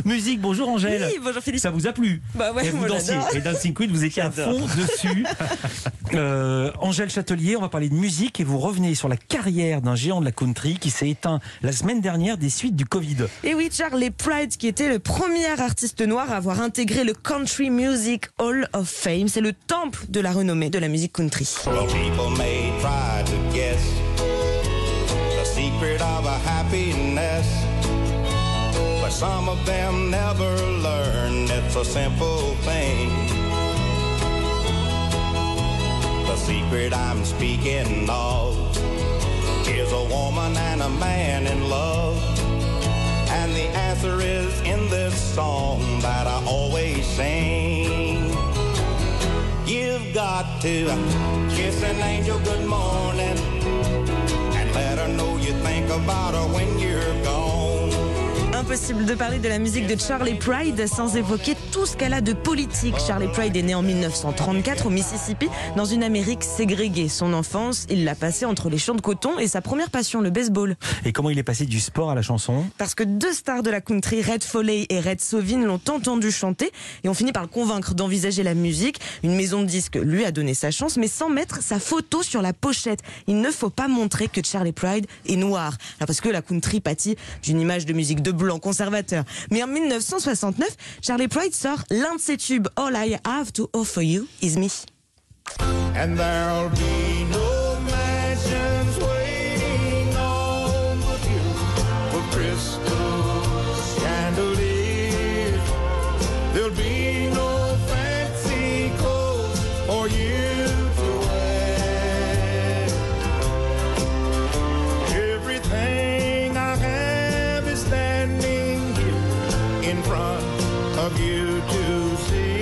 Musique, bonjour Angèle. Oui, bonjour Philippe. Ça vous a plu? Bah ouais, et vous moi dansiez. j'adore. Et Dancing Queen, vous étiez à fond dessus. Angèle Châtelier, on va parler de musique et vous revenez sur la carrière d'un géant de la country qui s'est éteint la semaine dernière des suites du Covid. Et oui, Charlie Pride, qui était le premier artiste noir à avoir intégré le Country Music Hall of Fame. C'est le temple de la renommée de la musique country. Well, people may try to guess the secret of a happiness, but some of them never learn it's a simple thing. The secret I'm speaking of is a woman and a man in love, and the answer is in this song that I always sing. You've got to kiss an angel good morning and let her know you think about her when you're gone. Impossible de parler de la musique de Charlie Pride sans évoquer tout ce qu'elle a de politique. Charlie Pride est né en 1934 au Mississippi, dans une Amérique ségrégée. Son enfance, il l'a passée entre les champs de coton et sa première passion, le baseball. Et comment il est passé du sport à la chanson? Parce que deux stars de la country, Red Foley et Red Sovin, l'ont entendu chanter et ont fini par le convaincre d'envisager la musique. Une maison de disques lui a donné sa chance, mais sans mettre sa photo sur la pochette. Il ne faut pas montrer que Charlie Pride est noir. Alors parce que la country pâtit d'une image de musique de blanc conservateur. Mais en 1969, Charlie Pride sort l'un de ses tubes, All I Have to Offer You Is Me. And there'll be no mansions waiting on the hill for crystal chandeliers. There'll be no fancy clothes for you to wear. Everything I have is standing here in front of you to see.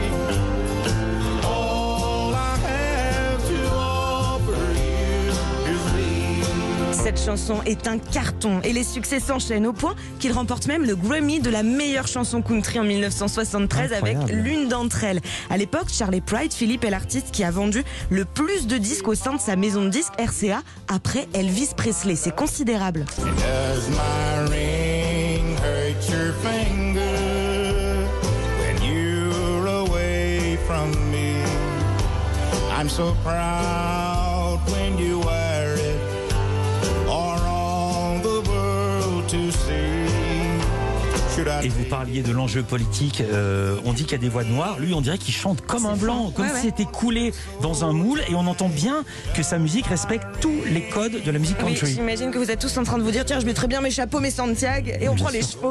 Cette chanson est un carton et les succès s'enchaînent au point qu'il remporte même le Grammy de la meilleure chanson country en 1973 Incroyable. avec l'une d'entre elles. À l'époque, Charlie Pride, Philippe, est l'artiste qui a vendu le plus de disques au sein de sa maison de disques RCA après Elvis Presley. C'est considérable. Does my ring hurt your finger when you're away from me? I'm so proud when you wear it for all the world to see. Should I Et vous parliez de l'enjeu politique, on dit qu'il y a des voix noires, lui on dirait qu'il chante comme un blanc, comme Ouais, si ouais. c'était coulé dans un moule, et on entend bien que sa musique respecte tous les codes de la musique Oui, country. j'imagine que vous êtes tous en train de vous dire tiens, je mettrai bien mes chapeaux, mes Santiago et on prend les chevaux.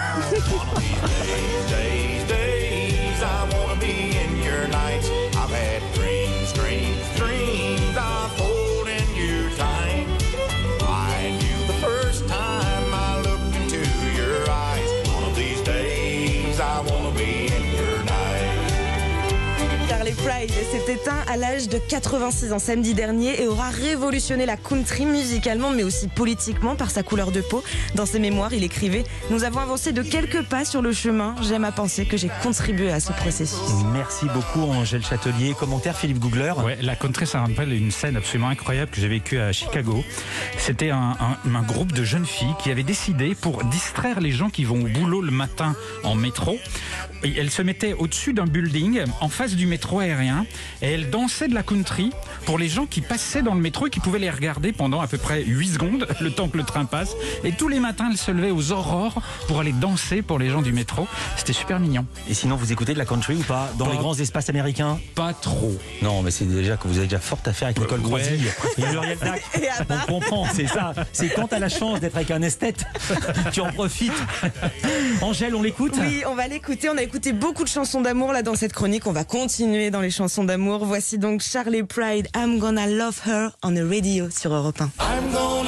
days, I wanna be in your nights. I've had dreams of holding you tight. I knew the first time I looked into your eyes. One of these days, I wanna be in your night. Charlie Pride s'est éteint à l'âge de 86 ans samedi dernier et aura révolutionné la country musicalement mais aussi politiquement par sa couleur de peau. Dans ses mémoires, il écrivait « Nous avons avancé de quelques pas sur le chemin. J'aime à penser que j'ai contribué à ce processus. » Merci beaucoup Angèle Châtelier. Commentaire Philippe Googler. Ouais, la country, ça rappelle une scène absolument incroyable que j'ai vécue à Chicago. C'était un groupe de jeunes filles qui avaient décidé, pour distraire les gens qui vont au boulot le matin en métro, et elles se mettaient au-dessus d'un building en face du métro aérien et elles dansaient de la country pour les gens qui passaient dans le métro et qui pouvaient les regarder pendant à peu près 8 secondes, le temps que le train passe. Et tous les matins, elles se levaient aux aurores pour aller danser pour les gens du métro. C'était super mignon. Et sinon, vous écoutez de la country ou pas dans Pas- les grands espaces américains? Pas trop. Non, mais c'est déjà que vous avez déjà forte affaire avec Nicole Ouais. Croisille et Muriel Dac. Et à part- On comprend, c'est ça. C'est quand t'as la chance d'être avec un esthète, tu en profites. Angèle, on l'écoute? Oui, on va l'écouter. On a écouté beaucoup de chansons d'amour là dans cette chronique. On va continuer dans les chansons d'amour. Voici donc Charlie Pride, I'm Gonna Love Her on the Radio sur Europe 1. I'm gonna